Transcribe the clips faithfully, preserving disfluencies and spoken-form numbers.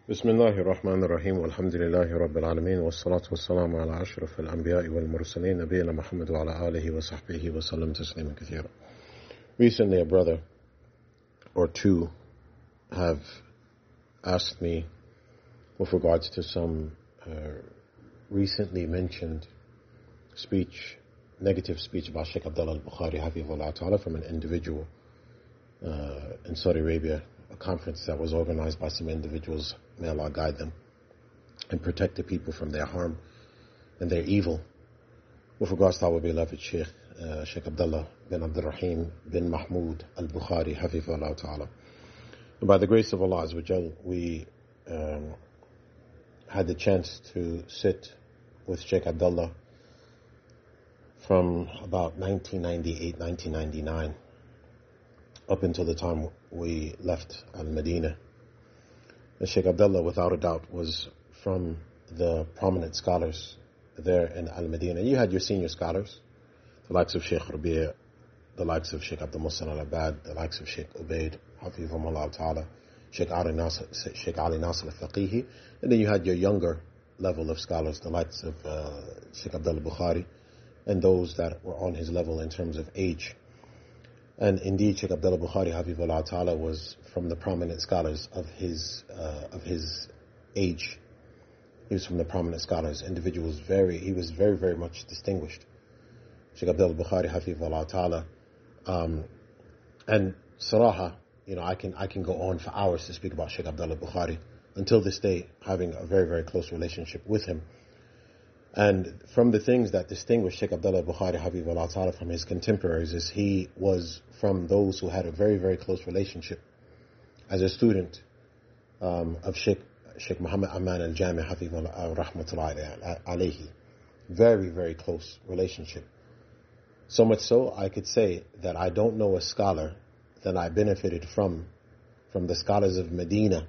بسم الله الرحمن الرحيم والحمد لله رب العالمين والصلاة والسلام على أشرف الأنبياء والمرسلين نبينا محمد وعلى آله وصحبه وسلم تسليما كثيرا. Recently a brother or two have asked me with regards to some uh, recently mentioned speech, negative speech about Sheikh Abdullah al-Bukhari Hafizahullah Ta'ala from an individual uh, in Saudi Arabia, a conference that was organized by some individuals. May Allah guide them and protect the people from their harm and their evil. With regards to our beloved Sheikh, uh, Sheikh Abdullah bin Abdul Rahim bin Mahmoud al-Bukhari Hafizahullah Ta'ala. And by the grace of Allah Azza wa Jal, we um, had the chance to sit with Sheikh Abdullah from about nineteen ninety-eight, nineteen ninety-nine up until the time we left Al-Madinah. And Sheikh Abdullah, without a doubt, was from the prominent scholars there in Al-Madinah. You had your senior scholars, the likes of Sheikh Rabi', the likes of Sheikh Abdul Muhsin al-Abad, the likes of Sheikh Ubaid, Hafizahullah Ta'ala, Sheikh Ali Nasr, Sheikh Ali Nasr al-Faqihi, and then you had your younger level of scholars, the likes of uh, Sheikh Abdullah Bukhari, and those that were on his level in terms of age. And indeed, Sheikh Abdullah Bukhari Hafizahullah Ta'ala was from the prominent scholars of his uh, of his age. He was from the prominent scholars, individuals very, he was very, very much distinguished. Sheikh Abdullah Bukhari Hafizahullah Ta'ala. Um, and Saraha, you know, I can I can go on for hours to speak about Sheikh Abdullah Bukhari, until this day, having a very, very close relationship with him. And from the things that distinguish Sheikh Abdullah Bukhari Hafizahullah Ta'ala from his contemporaries is he was from those who had a very, very close relationship as a student um, of Sheikh Sheikh Muhammad Aman al-Jami Hafizahullah Rahmatullahi alayhi. Very, very close relationship. So much so, I could say that I don't know a scholar that I benefited from, from the scholars of Medina,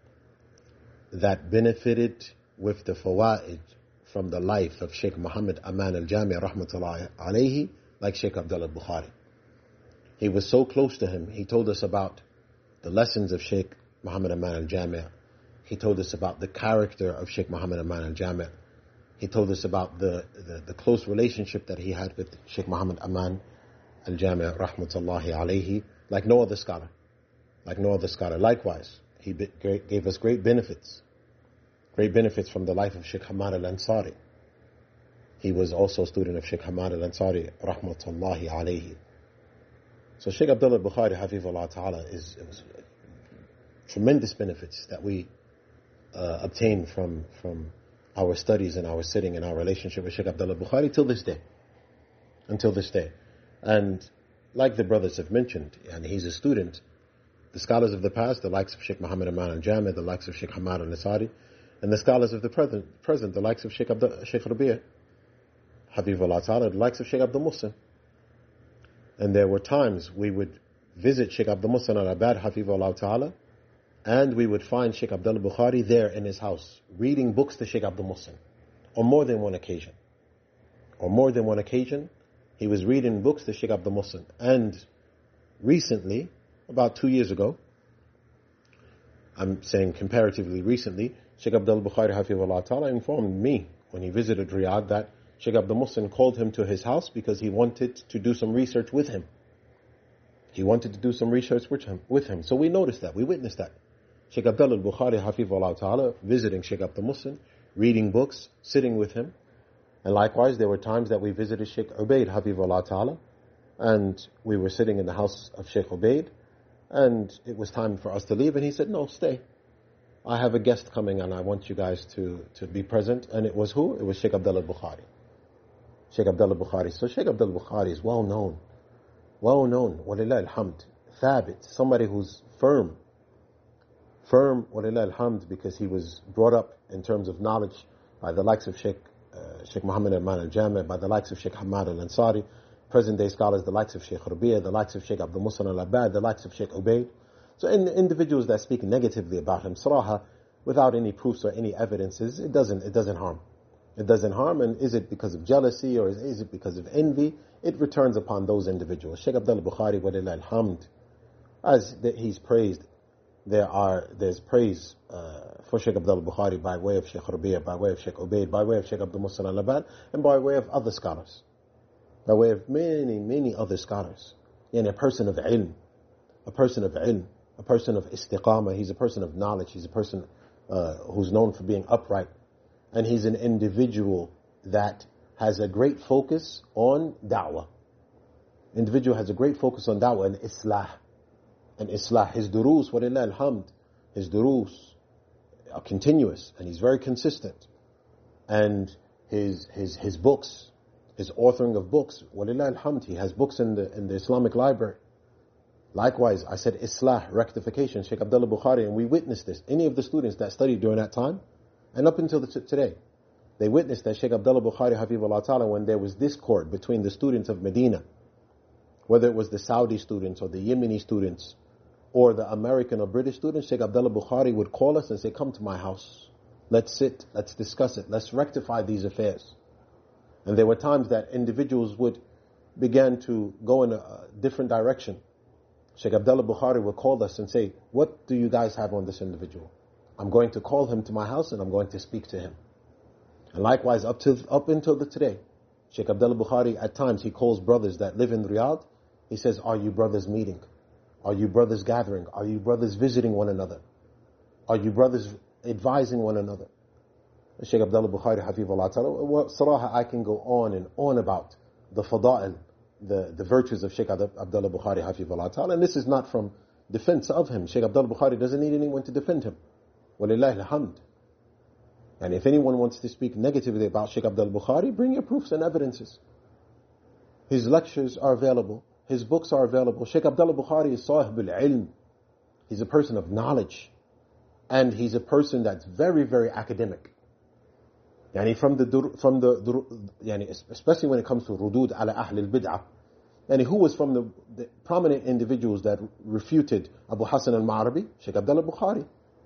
that benefited with the fawaid from the life of Sheikh Muhammad Aman al-Jami Rahmatullahi alayhi, like Sheikh Abdullah Bukhari. He was so close to him. He told us about the lessons of Sheikh Muhammad Aman al-Jami. He told us about the character of Sheikh Muhammad Aman al-Jami. He told us about the, the, the close relationship that he had with Sheikh Muhammad Aman al-Jami Rahmatullahi alayhi, like no other scholar. Like no other scholar. Likewise, he be, gave us great benefits. Great benefits from the life of Sheikh Hamad al-Ansari. He was also a student of Sheikh Hamad al-Ansari, rahmatullahi alayhi. So Sheikh Abdullah Bukhari, Hafizahullah Ta'ala, is it was tremendous benefits that we uh, obtain from from our studies and our sitting and our relationship with Sheikh Abdullah Bukhari till this day. Until this day. And like the brothers have mentioned, and he's a student, the scholars of the past, the likes of Sheikh Muhammad Aman al-Jami, the likes of Sheikh Hamad al-Ansari, and the scholars of the present, present the likes of Sheikh, Abdul, Sheikh Rabi', Hafizahullah Ta'ala, the likes of Sheikh Abdul Muhsin. And there were times we would visit Sheikh Abdul Muhsin al-Abad, Hafizahullah Ta'ala, and we would find Sheikh Abdullah Bukhari there in his house, reading books to Sheikh Abdul Muhsin, on more than one occasion. On more than one occasion, he was reading books to Sheikh Abdul Muhsin. And recently, about two years ago, I'm saying comparatively recently, Sheikh Abdullah Bukhari Hafizahullah Ta'ala informed me when he visited Riyadh that Sheikh Abdul Muhsin called him to his house because he wanted to do some research with him. He wanted to do some research with him. With him. So we noticed that, we witnessed that. Sheikh Abdullah Bukhari Hafizahullah Ta'ala visiting Sheikh Abdul Muhsin, reading books, sitting with him. And likewise, there were times that we visited Sheikh Ubaid Hafizahullah Ta'ala, and we were sitting in the house of Sheikh Ubaid, and it was time for us to leave, and he said, no, stay. I have a guest coming and I want you guys to, to be present. And it was who? It was Sheikh Abdullah Bukhari. Sheikh Abdullah Bukhari. So Sheikh Abdullah Bukhari is well known. Well known. Walillah alhamd. Thabit. Somebody who's firm. Firm. Walillah alhamd. Because he was brought up in terms of knowledge by the likes of Sheikh, uh, Sheikh Muhammad Aman al-Jami, by the likes of Sheikh Hamad al-Ansari, present day scholars, the likes of Sheikh Rabi', the likes of Sheikh Abdul Muhsin al-Abad, the likes of Sheikh Ubaid. So in individuals that speak negatively about him, Saraha, without any proofs or any evidences, it doesn't it doesn't harm. It doesn't harm, and is it because of jealousy or is, is it because of envy? It returns upon those individuals. Sheikh Abdullah Bukhari, walillah alhamd, as he's praised, there are there's praise uh, for Sheikh Abdullah Bukhari by way of Sheikh Rabi', by way of Sheikh Ubaid, by way of Sheikh Abdul Muhsin al-Abbad, and by way of other scholars, by way of many, many other scholars. And a person of ilm, a person of ilm, a person of istiqamah, he's a person of knowledge, he's a person uh, who's known for being upright, and he's an individual that has a great focus on da'wah. Individual has a great focus on da'wah and islah. And islah, his duroos, walillah alhamd, his duroos are continuous and he's very consistent. And his his his books, his authoring of books, walillah alhamd, he has books in the in the Islamic library. Likewise, I said islah, rectification, Sheikh Abdullah Bukhari, and we witnessed this. Any of the students that studied during that time, and up until the t- today, they witnessed that Sheikh Abdullah Bukhari, Hafizahullah Ta'ala, when there was discord between the students of Medina, whether it was the Saudi students or the Yemeni students, or the American or British students, Sheikh Abdullah Bukhari would call us and say, come to my house. Let's sit, let's discuss it, let's rectify these affairs. And there were times that individuals would begin to go in a different direction. Sheikh Abdullah Bukhari would call us and say, what do you guys have on this individual? I'm going to call him to my house and I'm going to speak to him. And likewise, up to up until the today, Sheikh Abdullah Bukhari, at times, he calls brothers that live in Riyadh. He says, are you brothers meeting? Are you brothers gathering? Are you brothers visiting one another? Are you brothers advising one another? Sheikh Abdullah Bukhari, Hafizahullah Ta'ala, well, Saraha, I can go on and on about the fada'il, the, the virtues of Sheikh Abdullah Bukhari, Hafizahullah Ta'ala. And this is not from defense of him. Sheikh Abdullah Bukhari doesn't need anyone to defend him. Walillahi alhamd. And if anyone wants to speak negatively about Sheikh Abdullah Bukhari, bring your proofs and evidences. His lectures are available. His books are available. Sheikh Abdullah Bukhari is sahib al-ilm. He's a person of knowledge. And he's a person that's very, very academic. Yani from the, from the, yani especially when it comes to rudud ala ahl al-bid'ah. Yani who was from the, the prominent individuals that refuted Abu Hassan al-Ma'arabi? Sheikh Abdullah Bukhari.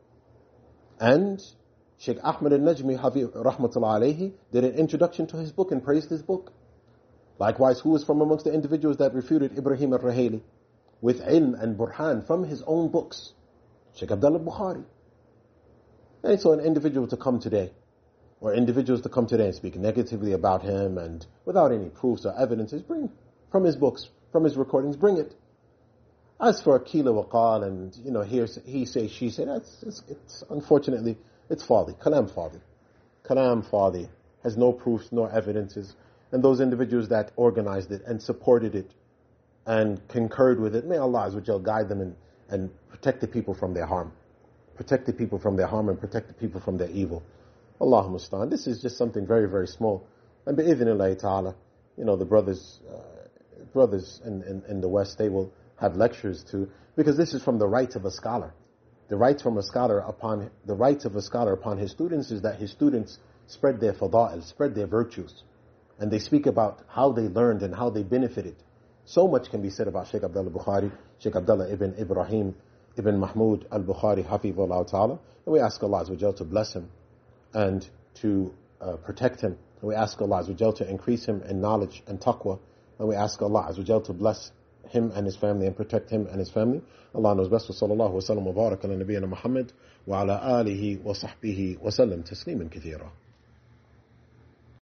And Sheikh Ahmad al-Najmi, rahmatullah alayhi, did an introduction to his book and praised his book. Likewise, who was from amongst the individuals that refuted Ibrahim al-Rahili with ilm and burhan from his own books? Sheikh Abdullah Bukhari. And so an individual to come today, or individuals to come today and speak negatively about him and without any proofs or evidences, bring from his books, from his recordings, bring it. As for Akila wa qal and, you know, here he say, she say, that's, it's, it's unfortunately, it's fadi, kalam fadi. Kalam fadi, has no proofs nor evidences. And those individuals that organized it and supported it and concurred with it, may Allah Azza wa Jal guide them and, and protect the people from their harm. Protect the people from their harm and protect the people from their evil. Allahumma musta'an. This is just something very, very small. And bi'idhnillahi ta'ala, you know, the brothers, uh, brothers in, in, in the West, they will have lectures too, because this is from the rights of a scholar. The rights from a scholar upon, the rights of a scholar upon his students is that his students spread their fada'il, spread their virtues. And they speak about how they learned and how they benefited. So much can be said about Sheikh Abdullah Bukhari, Sheikh Abdullah ibn Ibrahim, ibn Mahmud al-Bukhari, Hafizahullah Ta'ala. And we ask Allah Azza wa Jal to bless him and to uh, protect him. And we ask Allah Azza wa Jal to increase him in knowledge and taqwa. And we ask Allah Azza wa Jal to bless him and his family and protect him and his family. Allah knows best. Wa sallallahu wa sallam wa barak ala nabiyyina Muhammad wa ala alihi wa sahbihi wa sallam tasliman kathira.